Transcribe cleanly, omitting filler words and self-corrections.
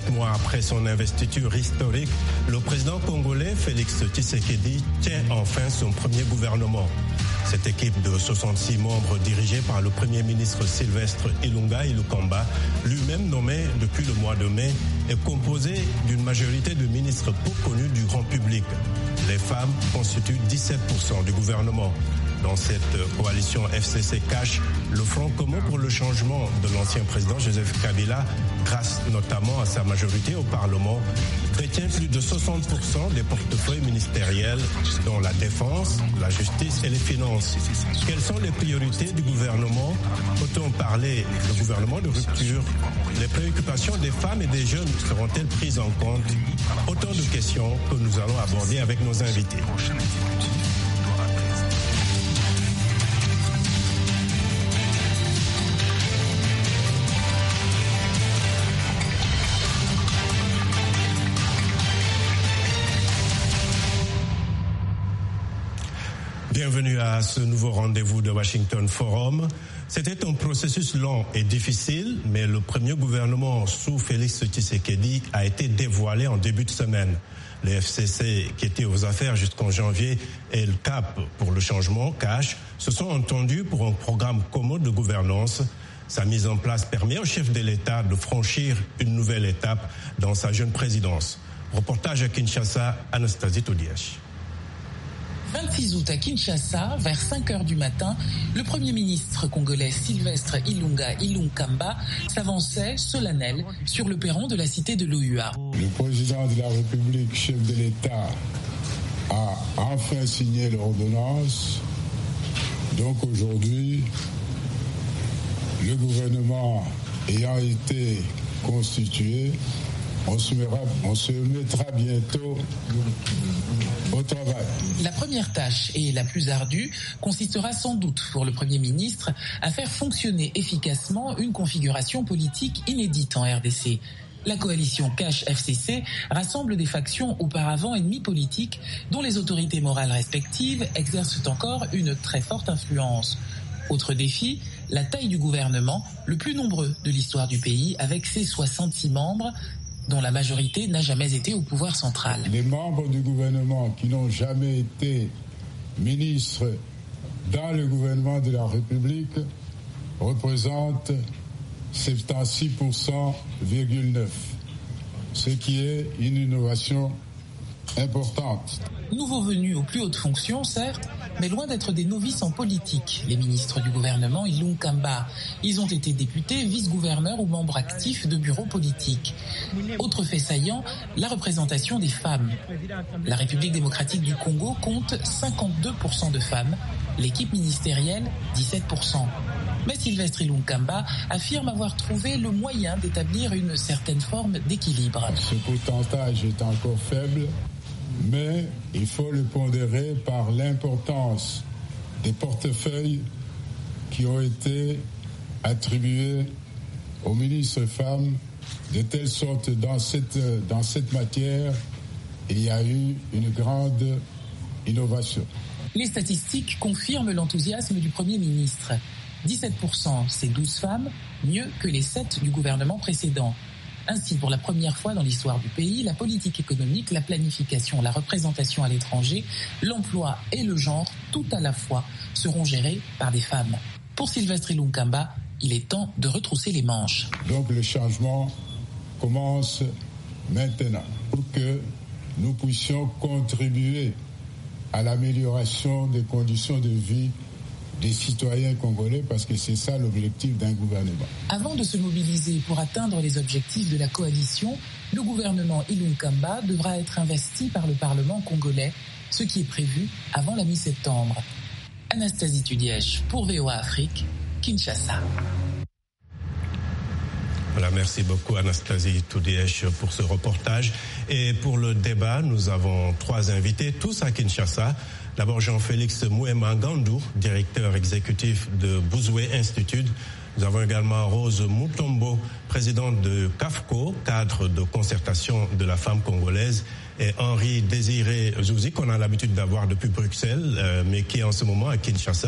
mois après son investiture historique, le président congolais Félix Tshisekedi tient enfin son premier gouvernement. Cette équipe de 66 membres dirigée par le Premier ministre Sylvestre Ilunga Ilukamba, lui-même nommé depuis le mois de mai, est composée d'une majorité de ministres peu connus du grand public. Les femmes constituent 17% du gouvernement. Dans cette coalition FCC-CACH, le Front commun pour le changement de l'ancien président Joseph Kabila, grâce notamment à sa majorité au Parlement, détient plus de 60% des portefeuilles ministériels, dont la défense, la justice et les finances. Quelles sont les priorités du gouvernement? Peut-on parler de gouvernement de rupture? Les préoccupations des femmes et des jeunes seront-elles prises en compte? Autant de questions que nous allons aborder avec nos invités. Bienvenue à ce nouveau rendez-vous de Washington Forum. C'était un processus long et difficile, mais le premier gouvernement sous Félix Tshisekedi a été dévoilé en début de semaine. Les FCC, qui étaient aux affaires jusqu'en janvier, et le CAP pour le changement, CACH, se sont entendus pour un programme commun de gouvernance. Sa mise en place permet au chef de l'État de franchir une nouvelle étape dans sa jeune présidence. Reportage à Kinshasa, Anastasie Toudiache. 26 août à Kinshasa, vers 5 heures du matin, le Premier ministre congolais Sylvestre Ilunga Ilukamba s'avançait solennel sur le perron de la cité de l'OUA. Le président de la République, chef de l'État, a enfin signé l'ordonnance. Donc aujourd'hui, le gouvernement ayant été constitué, on se mettra bientôt au travail. La première tâche et la plus ardue consistera sans doute pour le Premier ministre à faire fonctionner efficacement une configuration politique inédite en RDC. La coalition CACH-FCC rassemble des factions auparavant ennemies politiques dont les autorités morales respectives exercent encore une très forte influence. Autre défi, la taille du gouvernement, le plus nombreux de l'histoire du pays avec ses 66 membres, dont la majorité n'a jamais été au pouvoir central. Les membres du gouvernement qui n'ont jamais été ministres dans le gouvernement de la République représentent 76,9%, ce qui est une innovation importante. Nouveaux venus aux plus hautes fonctions, certes, mais loin d'être des novices en politique. Les ministres du gouvernement Ilukamba, ils ont été députés, vice-gouverneurs ou membres actifs de bureaux politiques. Autre fait saillant, la représentation des femmes. La République démocratique du Congo compte 52% de femmes, l'équipe ministérielle 17%. Mais Sylvestre Ilukamba affirme avoir trouvé le moyen d'établir une certaine forme d'équilibre. Ce pourcentage est encore faible, mais il faut le pondérer par l'importance des portefeuilles qui ont été attribués aux ministres femmes, de telle sorte dans cette matière, il y a eu une grande innovation. Les statistiques confirment l'enthousiasme du Premier ministre. 17%, c'est 12 femmes, mieux que les 7 du gouvernement précédent. Ainsi, pour la première fois dans l'histoire du pays, la politique économique, la planification, la représentation à l'étranger, l'emploi et le genre, tout à la fois, seront gérés par des femmes. Pour Sylvestre Ilukamba, il est temps de retrousser les manches. Donc le changement commence maintenant pour que nous puissions contribuer à l'amélioration des conditions de vie des citoyens congolais, parce que c'est ça l'objectif d'un gouvernement. Avant de se mobiliser pour atteindre les objectifs de la coalition, le gouvernement Ilukamba devra être investi par le Parlement congolais, ce qui est prévu avant la mi-septembre. Anastasie Toudiache pour VOA Afrique, Kinshasa. Voilà, merci beaucoup Anastasie Toudiache pour ce reportage. Et pour le débat, nous avons 3 invités, tous à Kinshasa. D'abord Jean-Félix Mouema-Gandou, directeur exécutif de Buzwe Institute. Nous avons également Rose Mutombo, présidente de CAFCO, cadre de concertation de la femme congolaise, et Henri Désiré Zouzi, qu'on a l'habitude d'avoir depuis Bruxelles, mais qui est en ce moment à Kinshasa.